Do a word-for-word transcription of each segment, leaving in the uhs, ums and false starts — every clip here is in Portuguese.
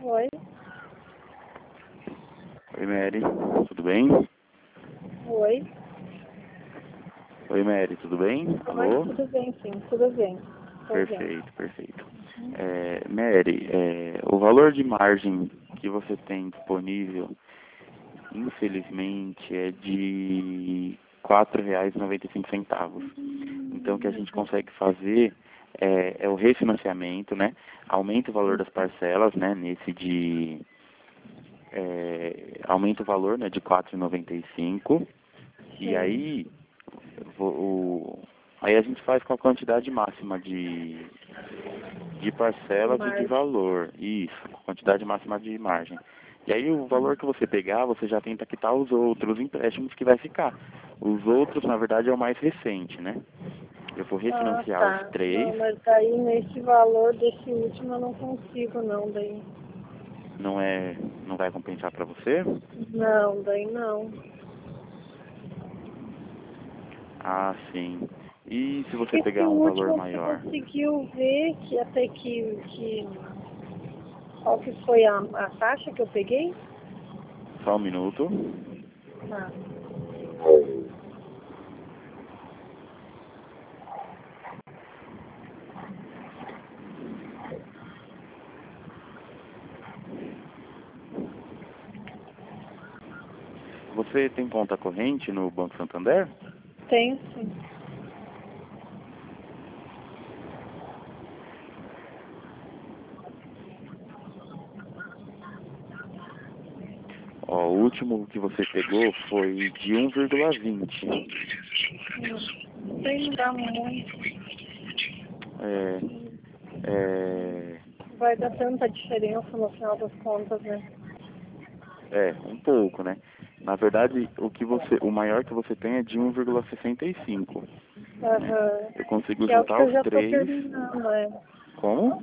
Oi. Oi, Mary, tudo bem? Oi. Oi, Mary, tudo bem? Oi, Alô? tudo bem, sim, tudo bem. Tô bem. Perfeito, perfeito. É, Mary, é, o valor de margem que você tem disponível, infelizmente, é de quatro reais e noventa e cinco centavos. Então, o que a gente consegue fazer é, é o refinanciamento, né? Aumenta o valor das parcelas, né? Nesse de... É, aumenta o valor, né? De quatro reais e noventa e cinco centavos. E aí, o, o, aí a gente faz com a quantidade máxima de, de parcelas e de valor. Isso, com a quantidade máxima de margem. E aí o valor que você pegar, você já tenta quitar os outros empréstimos que vai ficar. Os outros, na verdade, é o mais recente, né? Eu vou refinanciar Ah, tá. os três. Não, mas daí nesse valor desse último eu não consigo não, daí. Não é, não vai compensar para você? Não, daí não. Ah, sim. E se você Esse pegar um valor último você maior? conseguiu ver que até que, que qual que foi a, a taxa que eu peguei? Só um minuto. Tá. Você tem conta corrente no Banco Santander? Tenho sim. Ó, o último que você pegou foi de um vírgula vinte. Não sei mudar muito. É, é, Vai dar tanta diferença no final das contas, né? é, um pouco, né? Na verdade, o que você, o maior que você tem é de um vírgula sessenta e cinco. Né? Aham. Eu consigo Que é o que juntar eu os já tô três. terminando, é. Como?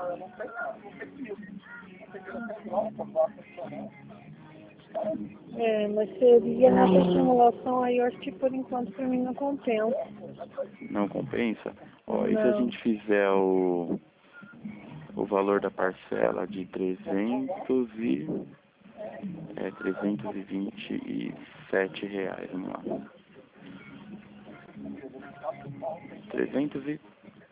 É, mas seria nessa simulação aí, eu acho que por enquanto pra mim não compensa. Não compensa? Ó, e se a Não. gente fizer o, o valor da parcela de trezentos e é trezentos e vinte e sete reais, vamos lá. trezentos e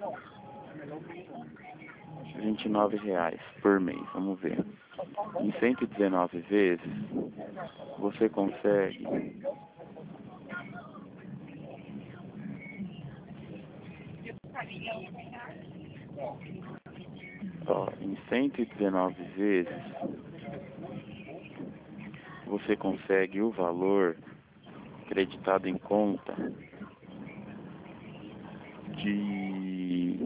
vinte e nove reais por mês, vamos ver. Em cento e dezenove vezes, você consegue ó, em cento e dezenove vezes, você consegue o valor creditado em conta de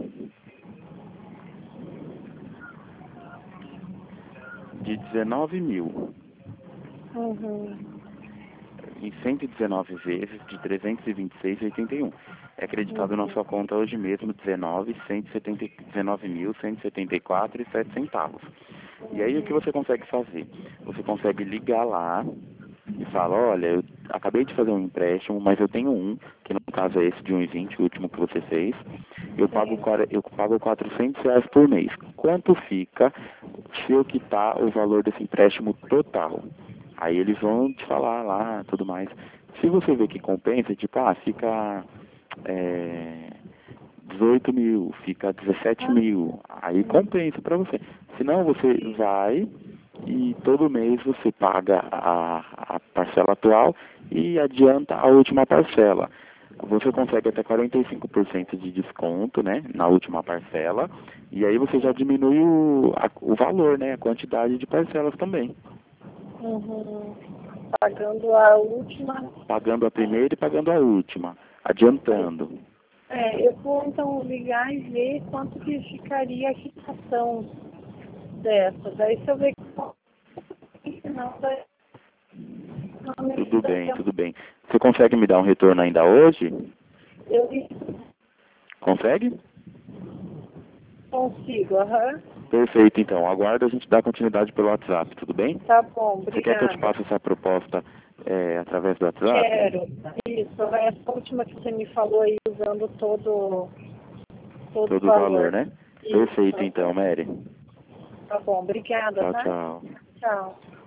de dezenove mil. Uhum. Em cento e dezenove vezes de trezentos e vinte e seis vírgula oitenta e um. É acreditado na Uhum. sua conta hoje mesmo dezenove, cento e setenta, dezenove mil, cento e setenta e quatro e sete centavos. E aí o que você consegue fazer? Você consegue ligar lá e fala, olha, eu acabei de fazer um empréstimo, mas eu tenho um, que no caso é esse de um e vinte, o último que você fez. Eu pago, eu pago quatrocentos reais por mês. Quanto fica se eu quitar o valor desse empréstimo total? Aí eles vão te falar lá, tudo mais. Se você vê que compensa, tipo, ah, fica é, dezoito mil, fica dezessete mil, aí compensa para você. Senão você vai e todo mês você paga a, a parcela atual e adianta a última parcela. Você consegue até quarenta e cinco por cento de desconto, né, na última parcela, e aí você já diminui o, a, o valor, né, a quantidade de parcelas também. Uhum. Pagando a última. Pagando a primeira e pagando a última, adiantando. É, eu vou então ligar e ver quanto que ficaria a quitação dessa. Daí se eu ver que não vai. Tudo bem, tudo bem. Você consegue me dar um retorno ainda hoje? Eu Consegue? consigo, aham. Perfeito, então. Aguardo a gente dar continuidade pelo WhatsApp, tudo bem? Tá bom, Você quer que eu te obrigada. passe essa proposta é, através do WhatsApp? Quero. Isso, essa última que você me falou aí, usando todo, todo o Todo o valor, valor. né? Isso. Perfeito, então, Mary. Tá bom, obrigada, Tchau, tá? tchau. Tchau.